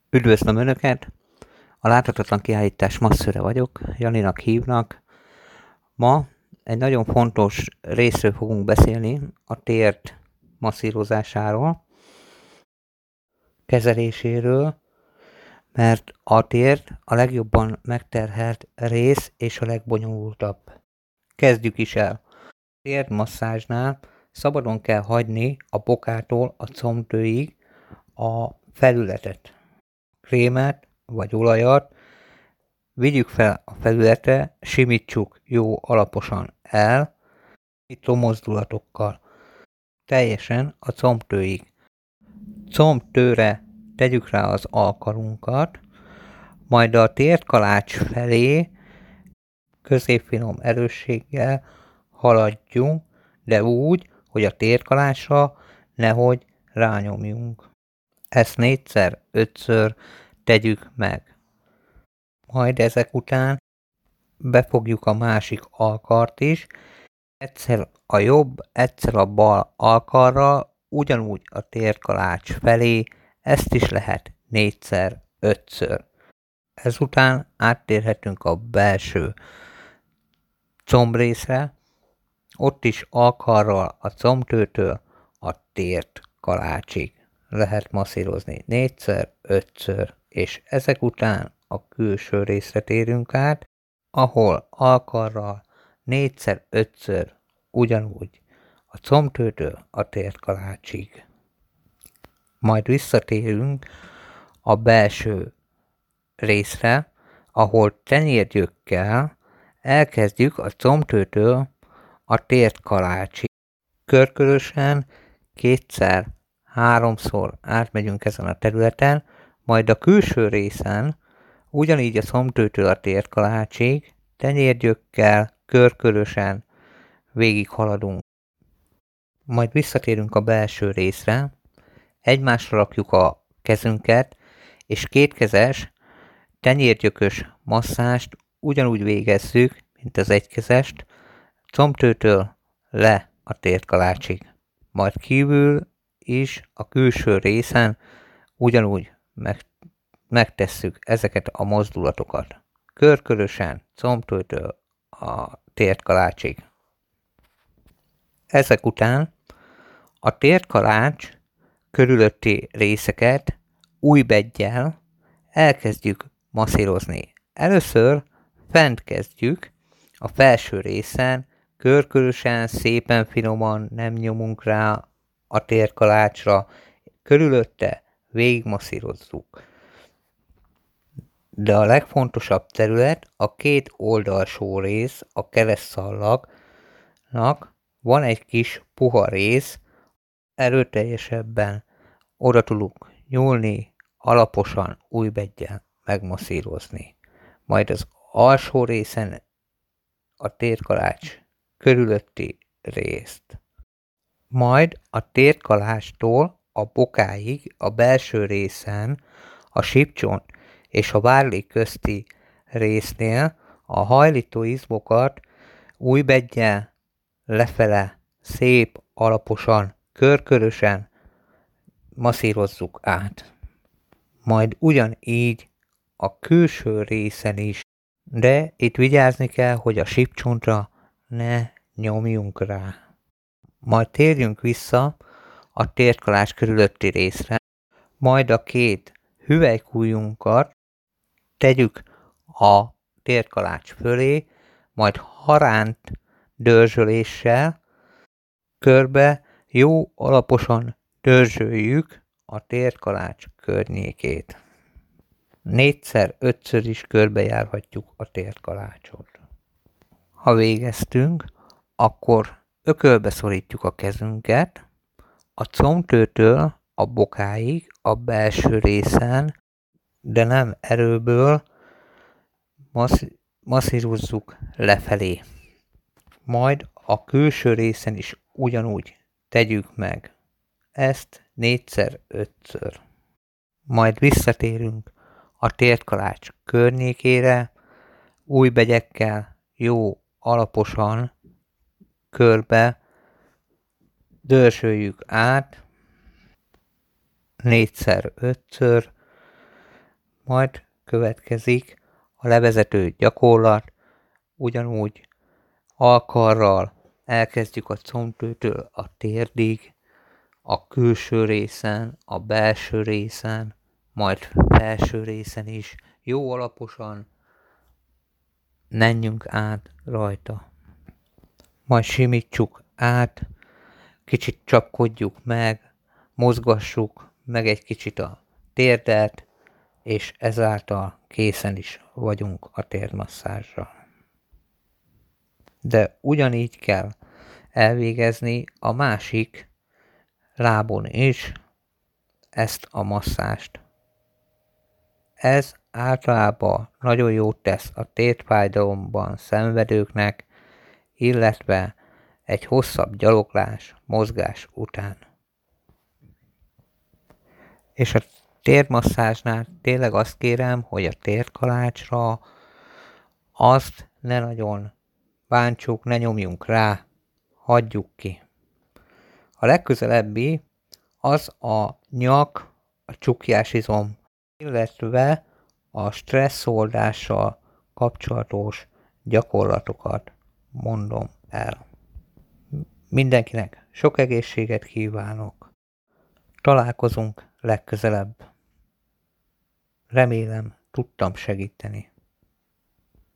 Üdvözlöm Önöket! A Láthatatlan Kiállítás masszöre vagyok, Janinak hívnak. Ma egy nagyon fontos részről fogunk beszélni, a tért masszírozásáról, kezeléséről, mert a tért a legjobban megterhelt rész és a legbonyolultabb. Kezdjük is el. A térdmasszázsnál szabadon kell hagyni a bokától a combtőig a felületet, krémet vagy olajat, vigyük fel a felületre, simítsuk jó alaposan el, simító mozdulatokkal, teljesen a combtőig. Combtőre tegyük rá az alkarunkat, majd a térkalács felé középfinom erősséggel haladjunk, de úgy, hogy a térkalácsra nehogy rányomjunk. Ezt 4-5-ször tegyük meg. Majd ezek után befogjuk a másik alkart is, egyszer a jobb, egyszer a bal alkarral, ugyanúgy a térkalács felé, ezt is lehet 4-5-ször. Ezután áttérhetünk a belső combrészre, ott is alkarral a combtőtől a térkalácsig lehet masszírozni 4-5-ször, és ezek után a külső részre térünk át, ahol alkarral 4-5-ször ugyanúgy a combtőtől a térkalácsig. Majd visszatérünk a belső részre, ahol tenyérgyökkel elkezdjük a combtőtől a térkalácsig. Körkörösen 2-3-szor átmegyünk ezen a területen, majd a külső részen ugyanígy a combtőtől a térkalácsig, tenyérgyökkel, körkörösen végighaladunk. Majd visszatérünk a belső részre, egymásra rakjuk a kezünket, és kétkezes, tenyérgyökös masszást ugyanúgy végezzük, mint az egykezest, combtőtől le a térkalácsig. Majd kívül is a külső részen ugyanúgy megtesszük ezeket a mozdulatokat. Körkörösen, combtőtől a térkalácsig. Ezek után a térkalács körülötti részeket új beggyel elkezdjük masszírozni. Először fent kezdjük, a felső részen, körkörösen, szépen finoman, nem nyomunk rá a térkalácsra, körülötte végigmasszírozzuk. De a legfontosabb terület a két oldalsó rész, a keresztszalagnak van egy kis puha rész, erőteljesebben oda tudunk nyúlni, alaposan újbeggyel megmasszírozni. Majd az alsó részen a térkalács körülötti részt. Majd a térkalácstól a bokáig a belső részen a sípcsont és a várlék közti résznél a hajlító izmokat újbeggyel lefele szép, alaposan, körkörösen masszírozzuk át. Majd ugyanígy a külső részen is, de itt vigyázni kell, hogy a sípcsontra ne nyomjunk rá. Majd térjünk vissza a térkalács körülötti részre, majd a két hüvelykujjunkat tegyük a térkalács fölé, majd haránt dörzsöléssel körbe jó alaposan dörzsöljük a térkalács környékét. 4-5-ször is körbejárhatjuk a térkalácsot. Ha végeztünk, akkor ökölbe szorítjuk a kezünket, a combtőtől a bokáig, a belső részen, de nem erőből masszírozzuk lefelé. Majd a külső részen is ugyanúgy tegyük meg. Ezt 4-5-ször. Majd visszatérünk a térkalács környékére, új begyekkel jó alaposan körbe dörzsöljük át 4-5-ször, Majd következik a levezető gyakorlat, ugyanúgy alkarral elkezdjük a combtőtől a térdig, a külső részen, a belső részen, majd felső részen is. Jó alaposan menjünk át rajta. Majd simítsuk át, kicsit csapkodjuk meg, mozgassuk meg egy kicsit a térdet, és ezáltal készen is vagyunk a térdmasszázsra. De ugyanígy kell elvégezni a másik lábon is ezt a masszást. Ez általában nagyon jót tesz a térdfájdalomban szenvedőknek, illetve egy hosszabb gyaloglás, mozgás után. És a térdmasszázsnál tényleg azt kérem, hogy a térdkalácsra azt ne nagyon bántsuk, ne nyomjunk rá, hagyjuk ki. A legközelebbi az a nyak, a csuklyásizom, illetve a stresszoldással kapcsolatos gyakorlatokat mondom el. Mindenkinek sok egészséget kívánok. Találkozunk legközelebb. Remélem, tudtam segíteni.